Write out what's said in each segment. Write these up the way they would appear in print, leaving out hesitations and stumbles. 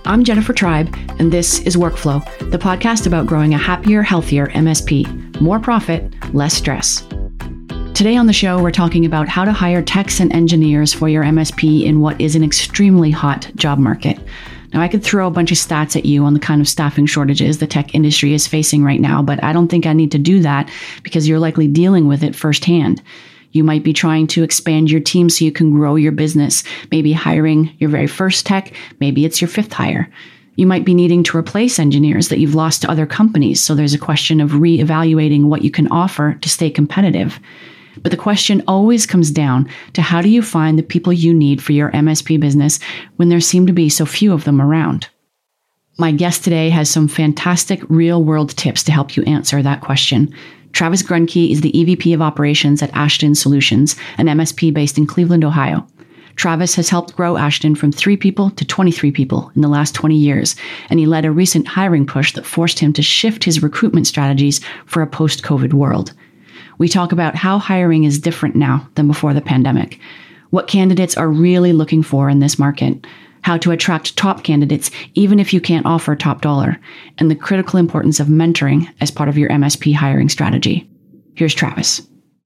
I'm Jennifer Tribe, and this is Workflow, the podcast about growing a happier, healthier MSP. More profit, less stress. Today on the show, we're talking about how to hire techs and engineers for your MSP in what is an extremely hot job market. Now, I could throw a bunch of stats at you on the kind of staffing shortages the tech industry is facing right now, but I don't think I need to do that because you're likely dealing with it firsthand. You might be trying to expand your team so you can grow your business, maybe hiring your very first tech, maybe it's your fifth hire. You might be needing to replace engineers that you've lost to other companies, so there's a question of reevaluating what you can offer to stay competitive. But the question always comes down to how do you find the people you need for your MSP business when there seem to be so few of them around? My guest today has some fantastic real-world tips to help you answer that question. Travis Grunke is the EVP of Operations at Ashton Solutions, an MSP based in Cleveland, Ohio. Travis has helped grow Ashton from 3 people to 23 people in the last 20 years, and he led a recent hiring push that forced him to shift his recruitment strategies for a post-COVID world. We talk about how hiring is different now than before the pandemic, what candidates are really looking for in this market, how to attract top candidates even if you can't offer top dollar, and the critical importance of mentoring as part of your MSP hiring strategy. Here's Travis.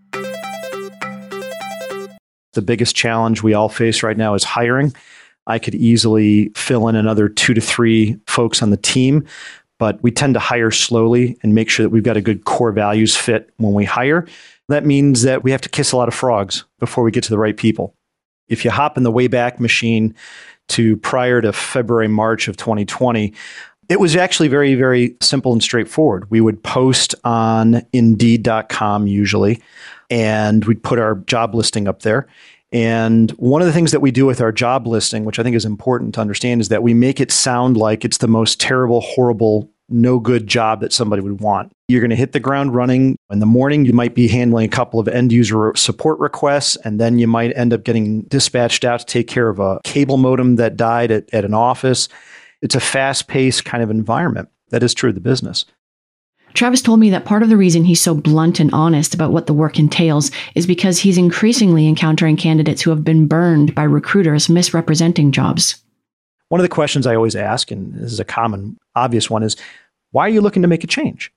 The biggest challenge we all face right now is hiring. I could easily fill in another 2 to 3 folks on the team, but we tend to hire slowly and make sure that we've got a good core values fit when we hire. That means that we have to kiss a lot of frogs before we get to the right people. If you hop in the Wayback Machine to prior to February, March of 2020, it was actually very, very simple and straightforward. We would post on Indeed.com usually, and we'd put our job listing up there. And one of the things that we do with our job listing, which I think is important to understand, is that we make it sound like it's the most terrible, horrible, no good job that somebody would want. You're going to hit the ground running. In the morning, you might be handling a couple of end user support requests, and then you might end up getting dispatched out to take care of a cable modem that died at an office. It's a fast-paced kind of environment. That is true of the business. Travis told me that part of the reason he's so blunt and honest about what the work entails is because he's increasingly encountering candidates who have been burned by recruiters misrepresenting jobs. One of the questions I always ask, and this is a common, obvious one, is why are you looking to make a change?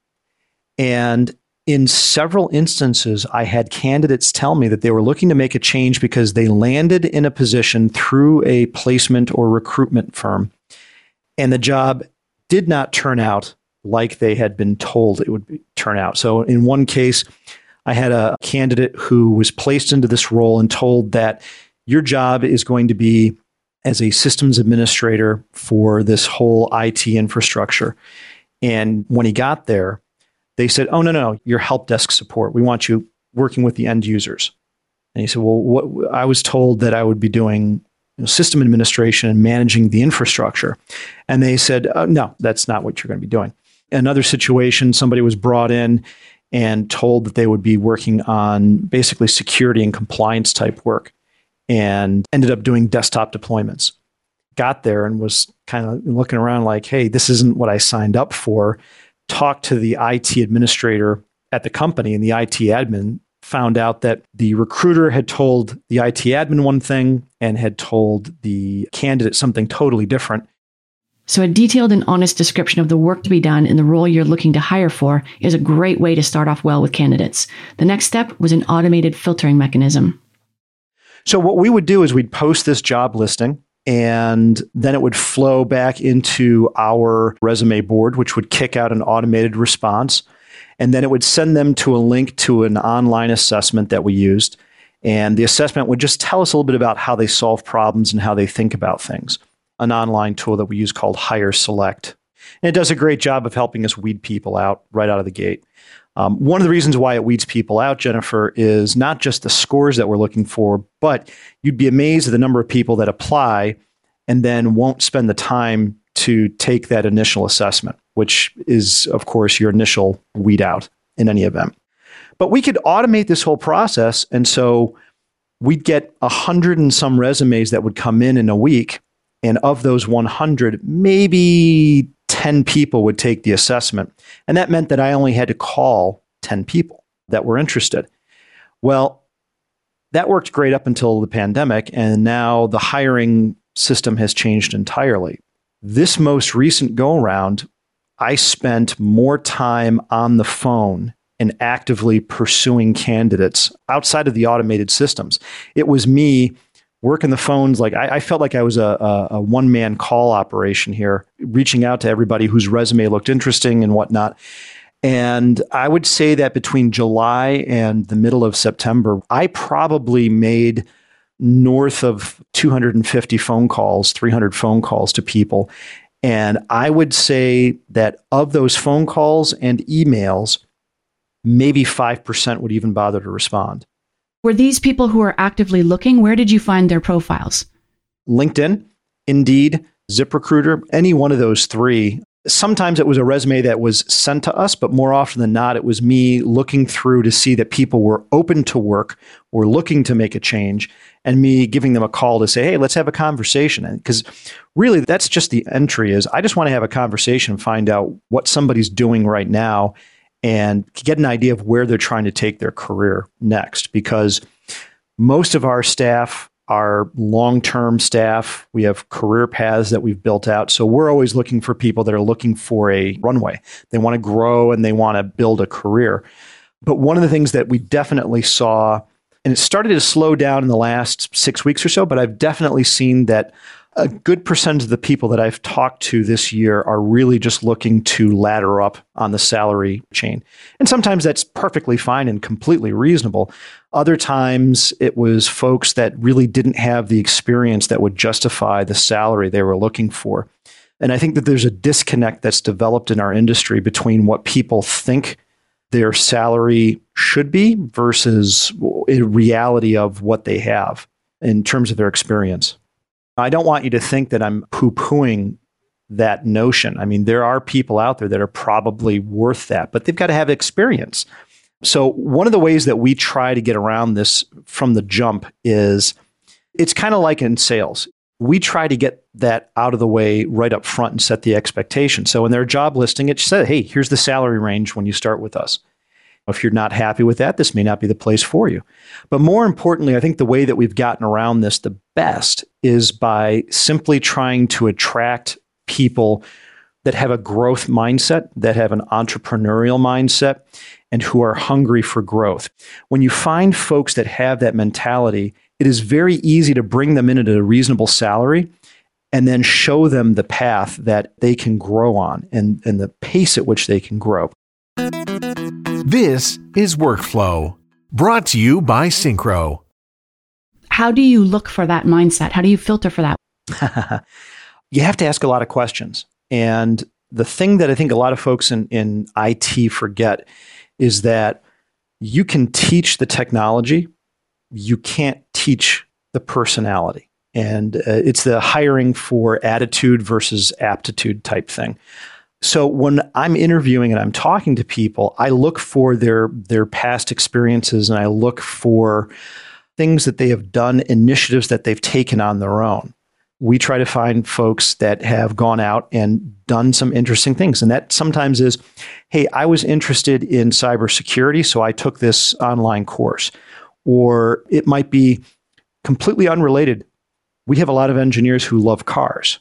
And in several instances, I had candidates tell me that they were looking to make a change because they landed in a position through a placement or recruitment firm, and the job did not turn out like they had been told it would turn out. So in one case, I had a candidate who was placed into this role and told that your job is going to be as a systems administrator for this whole IT infrastructure. And when he got there, they said, oh, no, you're help desk support. We want you working with the end users. And he said, well, I was told that I would be doing system administration and managing the infrastructure. And they said, no, that's not what you're going to be doing. Another situation, somebody was brought in and told that they would be working on basically security and compliance type work, and ended up doing desktop deployments. Got there and was kind of looking around like, hey, this isn't what I signed up for. Talked to the IT administrator at the company, and the IT admin found out that the recruiter had told the IT admin one thing and had told the candidate something totally different. So a detailed and honest description of the work to be done in the role you're looking to hire for is a great way to start off well with candidates. The next step was an automated filtering mechanism. So what we would do is we'd post this job listing, and then it would flow back into our resume board, which would kick out an automated response. And then it would send them to a link to an online assessment that we used. And the assessment would just tell us a little bit about how they solve problems and how they think about things. An online tool that we use called Hire Select. And it does a great job of helping us weed people out right out of the gate. One of the reasons why it weeds people out, Jennifer, is not just the scores that we're looking for, but you'd be amazed at the number of people that apply and then won't spend the time to take that initial assessment, which is, of course, your initial weed out in any event. But we could automate this whole process. And so we'd get 100 and some resumes that would come in a week. And of those 100, maybe 10 people would take the assessment. And that meant that I only had to call 10 people that were interested. Well, that worked great up until the pandemic. And now the hiring system has changed entirely. This most recent go around, I spent more time on the phone and actively pursuing candidates outside of the automated systems. It was me working the phones. Like I felt like I was a one-man call operation here, reaching out to everybody whose resume looked interesting and whatnot. And I would say that between July and the middle of September, I probably made north of 250 phone calls, 300 phone calls to people. And I would say that of those phone calls and emails, maybe 5% would even bother to respond. Were these people who are actively looking? Where did you find their profiles? LinkedIn, Indeed, ZipRecruiter, any one of those three. Sometimes it was a resume that was sent to us, but more often than not, it was me looking through to see that people were open to work, were looking to make a change, and me giving them a call to say, hey, let's have a conversation. Because really, that's just the entry is I just want to have a conversation, find out what somebody's doing right now, and get an idea of where they're trying to take their career next. Because most of our staff are long-term staff. We have career paths that we've built out. So we're always looking for people that are looking for a runway. They want to grow and they want to build a career. But one of the things that we definitely saw, and it started to slow down in the last 6 weeks or so, but I've definitely seen that a good percentage of the people that I've talked to this year are really just looking to ladder up on the salary chain. And sometimes that's perfectly fine and completely reasonable. Other times it was folks that really didn't have the experience that would justify the salary they were looking for. And I think that there's a disconnect that's developed in our industry between what people think their salary should be versus a reality of what they have in terms of their experience. I don't want you to think that I'm poo-pooing that notion. I mean, there are people out there that are probably worth that, but they've got to have experience. So one of the ways that we try to get around this from the jump is it's kind of like in sales. We try to get that out of the way right up front and set the expectation. So in their job listing, it said, hey, here's the salary range when you start with us. If you're not happy with that, this may not be the place for you. But more importantly, I think the way that we've gotten around this the best is by simply trying to attract people that have a growth mindset, that have an entrepreneurial mindset, and who are hungry for growth. When you find folks that have that mentality, it is very easy to bring them in at a reasonable salary and then show them the path that they can grow on and the pace at which they can grow. This is Workflow, brought to you by Syncro. How do you look for that mindset? How do you filter for that? You have to ask a lot of questions. And the thing that I think a lot of folks in IT forget is that you can teach the technology, you can't teach the personality. And it's the hiring for attitude versus aptitude type thing. So when I'm interviewing and I'm talking to people, I look for their past experiences and I look for things that they have done, initiatives that they've taken on their own. We try to find folks that have gone out and done some interesting things. And that sometimes is, hey, I was interested in cybersecurity, so I took this online course. Or it might be completely unrelated. We have a lot of engineers who love cars.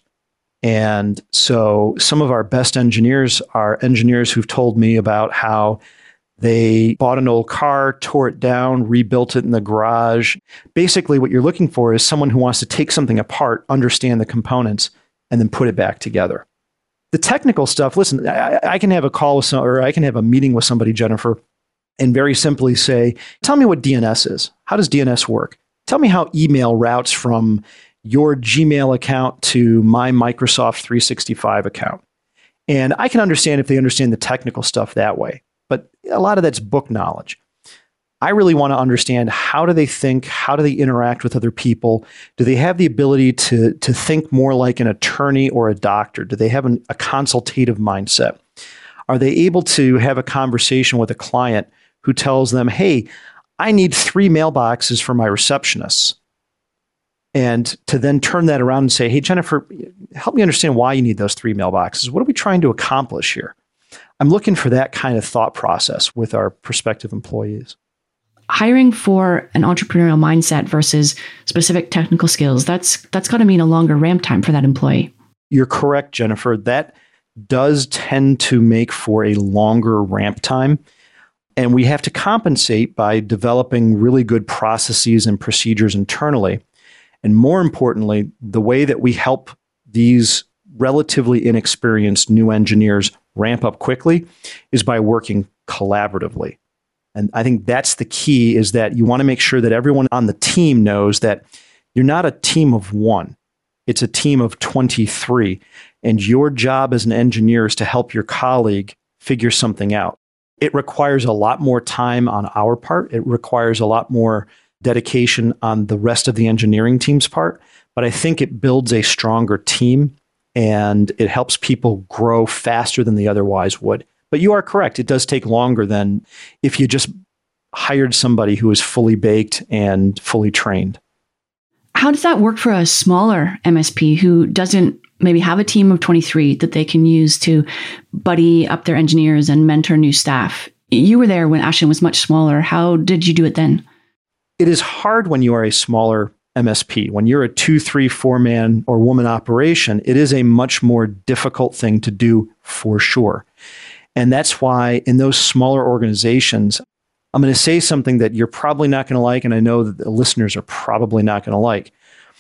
And so some of our best engineers are engineers who've told me about how they bought an old car, tore it down, rebuilt it in the garage. Basically, what you're looking for is someone who wants to take something apart, understand the components, and then put it back together. The technical stuff, listen, I can have a call with or I can have a meeting with somebody, Jennifer, and very simply say, tell me what DNS is. How does DNS work? Tell me how email routes from your Gmail account to my Microsoft 365 account. And I can understand if they understand the technical stuff that way. But a lot of that's book knowledge. I really want to understand, how do they think? How do they interact with other people? Do they have the ability to think more like an attorney or a doctor? Do they have a consultative mindset? Are they able to have a conversation with a client who tells them, hey, I need 3 mailboxes for my receptionists? And to then turn that around and say, hey, Jennifer, help me understand why you need those 3 mailboxes. What are we trying to accomplish here? I'm looking for that kind of thought process with our prospective employees. Hiring for an entrepreneurial mindset versus specific technical skills, that's got to mean a longer ramp time for that employee. you're correct, Jennifer. That does tend to make for a longer ramp time. And we have to compensate by developing really good processes and procedures internally. And more importantly, the way that we help these relatively inexperienced new engineers ramp up quickly is by working collaboratively. And I think that's the key, is that you want to make sure that everyone on the team knows that you're not a team of one. It's a team of 23. And your job as an engineer is to help your colleague figure something out. It requires a lot more time on our part. It requires a lot more dedication on the rest of the engineering team's part. But I think it builds a stronger team and it helps people grow faster than they otherwise would. But you are correct. It does take longer than if you just hired somebody who is fully baked and fully trained. How does that work for a smaller MSP who doesn't maybe have a team of 23 that they can use to buddy up their engineers and mentor new staff? You were there when Ashland was much smaller. How did you do it then? It is hard when you are a smaller MSP. When you're a 2, 3, 4-man or woman operation, it is a much more difficult thing to do for sure. And that's why in those smaller organizations, I'm going to say something that you're probably not going to like, and I know that the listeners are probably not going to like.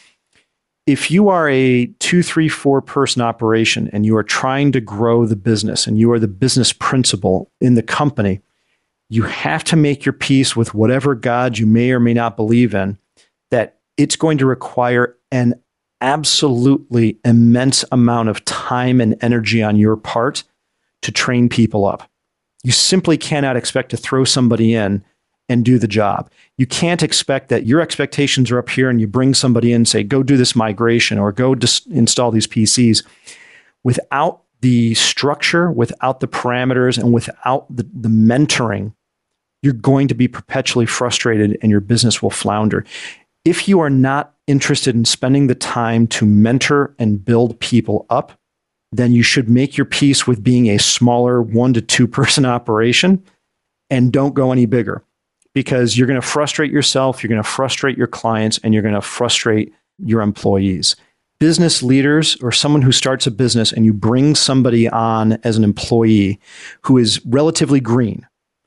If you are a 2, 3, 4 person operation and you are trying to grow the business and you are the business principal in the company, you have to make your peace with whatever God you may or may not believe in, that it's going to require an absolutely immense amount of time and energy on your part to train people up. You simply cannot expect to throw somebody in and do the job. You can't expect that your expectations are up here and you bring somebody in and say, go do this migration or go install these PCs. Without the structure, without the parameters, and without the mentoring, you're going to be perpetually frustrated and your business will flounder. If you are not interested in spending the time to mentor and build people up, then you should make your peace with being a smaller 1 to 2 person operation and don't go any bigger, because you're going to frustrate yourself, you're going to frustrate your clients, and you're going to frustrate your employees. Business leaders or someone who starts a business and you bring somebody on as an employee who is relatively green,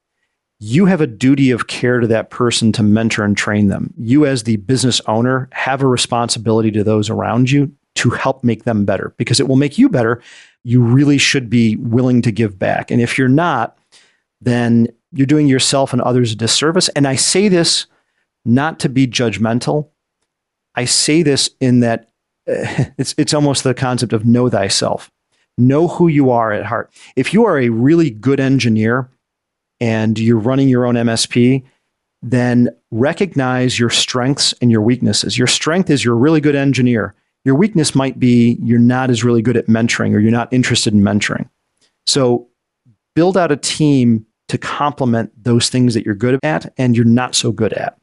you have a duty of care to that person to mentor and train them. You as the business owner have a responsibility to those around you to help make them better, because it will make you better. You really should be willing to give back. And if you're not, then you're doing yourself and others a disservice. And I say this not to be judgmental. I say this in that it's almost the concept of know thyself. Know who you are at heart. If you are a really good engineer and you're running your own MSP, then recognize your strengths and your weaknesses. Your strength is you're a really good engineer. Your weakness might be you're not as really good at mentoring or you're not interested in mentoring. So build out a team to complement those things that you're good at and you're not so good at.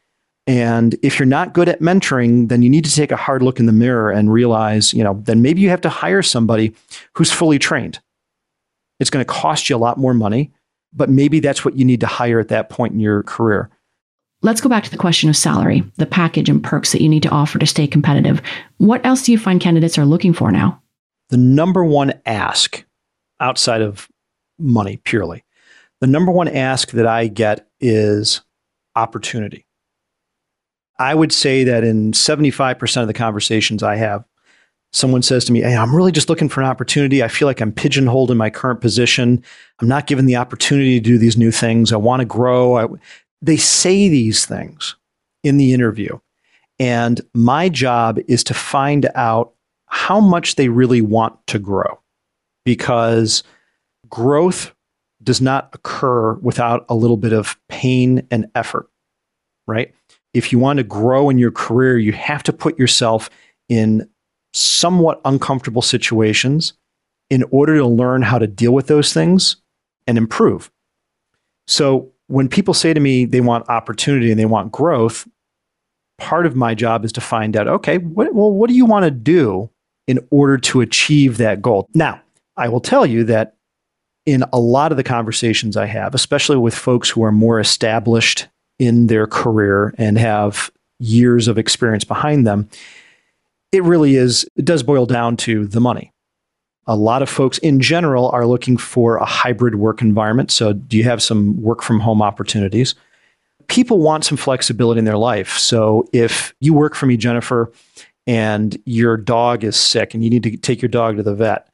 And if you're not good at mentoring, then you need to take a hard look in the mirror and realize, then maybe you have to hire somebody who's fully trained. It's going to cost you a lot more money, but maybe that's what you need to hire at that point in your career. Let's go back to the question of salary, the package and perks that you need to offer to stay competitive. What else do you find candidates are looking for now? The number one ask, outside of money purely, the number one ask that I get is opportunity. I would say that in 75% of the conversations I have, someone says to me, hey, I'm really just looking for an opportunity. I feel like I'm pigeonholed in my current position. I'm not given the opportunity to do these new things. I want to grow. They say these things in the interview. And my job is to find out how much they really want to grow, because growth does not occur without a little bit of pain and effort, right? If you want to grow in your career, you have to put yourself in somewhat uncomfortable situations in order to learn how to deal with those things and improve. So when people say to me they want opportunity and they want growth, part of my job is to find out, okay, what do you want to do in order to achieve that goal? Now, I will tell you that in a lot of the conversations I have, especially with folks who are more established in their career and have years of experience behind them, it really is, it does boil down to the money. A lot of folks in general are looking for a hybrid work environment. So do you have some work from home opportunities? People want some flexibility in their life. So if you work for me, Jennifer, and your dog is sick and you need to take your dog to the vet,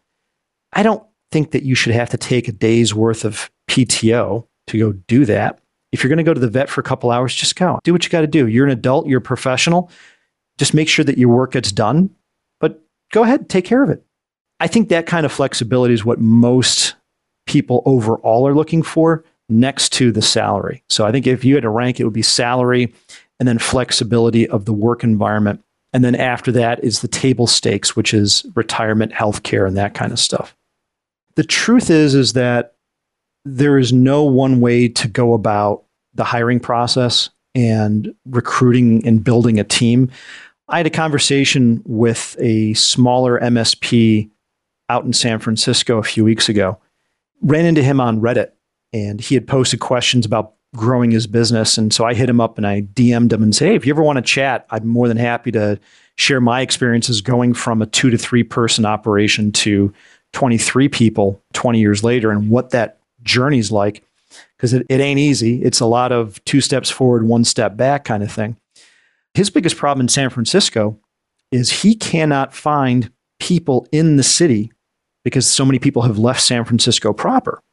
I don't think that you should have to take a day's worth of PTO to go do that. If you're going to go to the vet for a couple hours, just go. Do what you got to do. You're an adult, you're a professional. Just make sure that your work gets done, but go ahead, take care of it. I think that kind of flexibility is what most people overall are looking for next to the salary. So I think if you had to rank, it would be salary and then flexibility of the work environment. And then after that is the table stakes, which is retirement, healthcare, and that kind of stuff. The truth is that there is no one way to go about the hiring process and recruiting and building a team. I had a conversation with a smaller MSP out in San Francisco a few weeks ago. Ran into him on Reddit, and he had posted questions about growing his business. And so I hit him up and I DM'd him and said, hey, if you ever want to chat, I'm more than happy to share my experiences going from a 2 to 3 person operation to 23 people 20 years later and what that journey's like. Because it ain't easy. It's a lot of 2 steps forward, 1 step back kind of thing. His biggest problem in San Francisco is he cannot find people in the city because so many people have left San Francisco proper.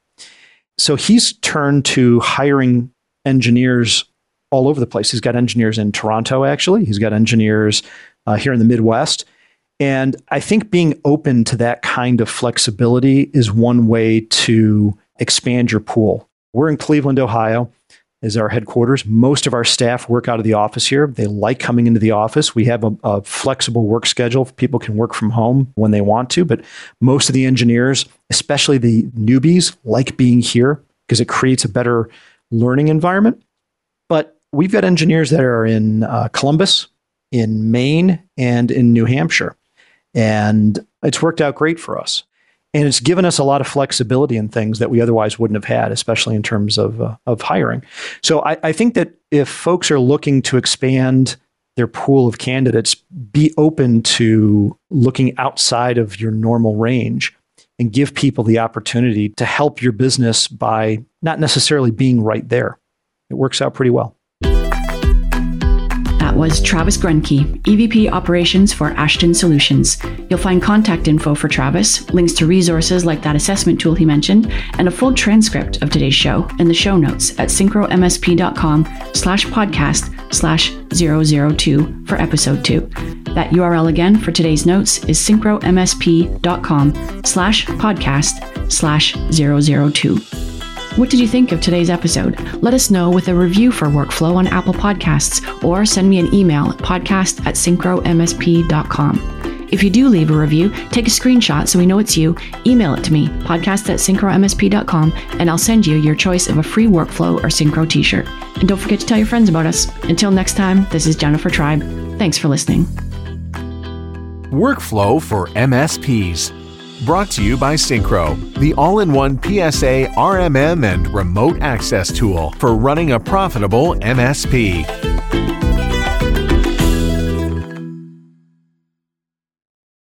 So he's turned to hiring engineers all over the place. He's got engineers in Toronto, actually. He's got engineers here in the Midwest. And I think being open to that kind of flexibility is one way to expand your pool. We're in Cleveland, Ohio, is our headquarters. Most of our staff work out of the office here. They like coming into the office. We have a flexible work schedule. People can work from home when they want to, but most of the engineers, especially the newbies, like being here because it creates a better learning environment. But we've got engineers that are in Columbus, in Maine, and in New Hampshire. And it's worked out great for us. And it's given us a lot of flexibility in things that we otherwise wouldn't have had, especially in terms of hiring. So I think that if folks are looking to expand their pool of candidates, be open to looking outside of your normal range and give people the opportunity to help your business by not necessarily being right there. It works out pretty well. That was Travis Grunke, EVP Operations for Ashton Solutions. You'll find contact info for Travis, links to resources like that assessment tool he mentioned, and a full transcript of today's show in the show notes at syncromsp.com/podcast/002 for episode 2. That URL again for today's notes is syncromsp.com/podcast/002. What did you think of today's episode? Let us know with a review for Workflow on Apple Podcasts or send me an email at podcast@syncromsp.com. If you do leave a review, take a screenshot so we know it's you, email it to me, podcast@syncromsp.com, and I'll send you your choice of a free Workflow or Syncro t-shirt. And don't forget to tell your friends about us. Until next time, this is Jennifer Tribe. Thanks for listening. Workflow for MSPs. Brought to you by Syncro, the all-in-one PSA, RMM, and remote access tool for running a profitable MSP.